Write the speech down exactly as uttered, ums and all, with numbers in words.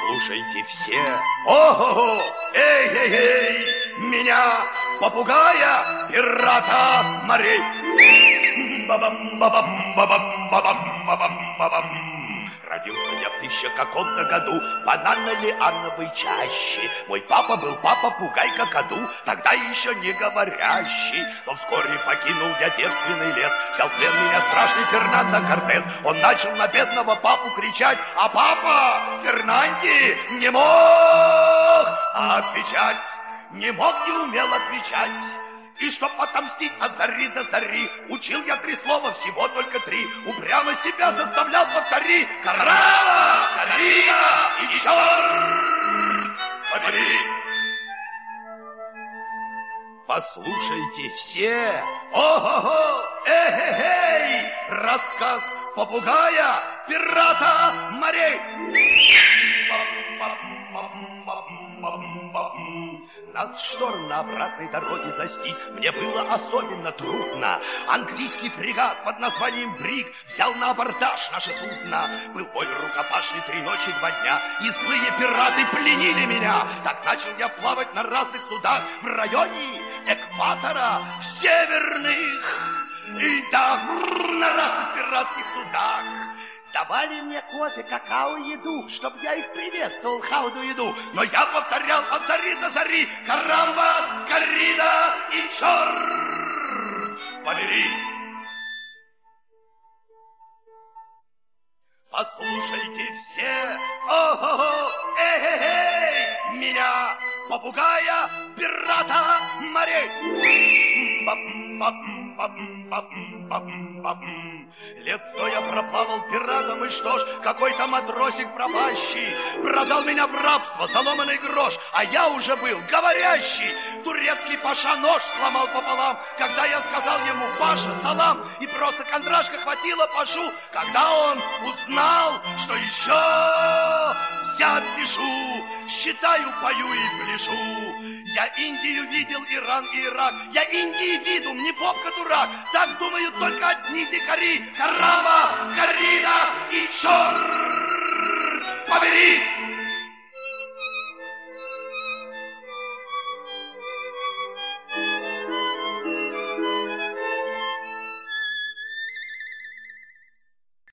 Послушайте все. Ого, эй, эй, эй, меня, попугая, пирата морей. Бабам-бабам-бабам-бабам-бабам-бабам. Родился я в тысяча каком-то году в банано-лиановой чаще. Мой папа был папа-пугай-какаду, тогда еще не говорящий. Но вскоре покинул я девственный лес, взял в плен меня страшный Фернандо Кортес. Он начал на бедного папу кричать, а папа Фернанди не мог отвечать. Не мог, не умел отвечать. И чтоб отомстить от зари до зари, учил я три слова, всего только три. Упрямо себя заставлял, повтори. Карава, Карина и черт побери. Послушайте все. Ого-го, эй-эй-эй, рассказ попугая, пирата морей. Нас шторм на обратной дороге застиг. Мне было особенно трудно. Английский фрегат под названием Бриг взял на абордаж наше судно. Был бой рукопашный три ночи, два дня, и злые пираты пленили меня. Так начал я плавать на разных судах в районе экватора, в северных, и да, на разных пиратских судах. Давали мне кофе, какао, еду, чтоб я их приветствовал, хауду еду. Но я повторял от зари до зари: карамба, коррида и черт побери. Послушайте все, ого-го, эй-эй-эй, меня, попугая, пирата морей. Лет сто я проплавал пиратом, и что ж, какой-то матросик пропащий продал меня в рабство за ломаный грош, а я уже был говорящий. Турецкий паша нож сломал пополам, когда я сказал ему: Паша, салам, и просто кондрашка хватило пашу, когда он узнал, что еще я пишу, считаю, пою и пляшу. Я Индию видел, Иран и Ирак, я Индии виду, не попка дурак, так думают только одни дикари. Карама, Карина и черт побери.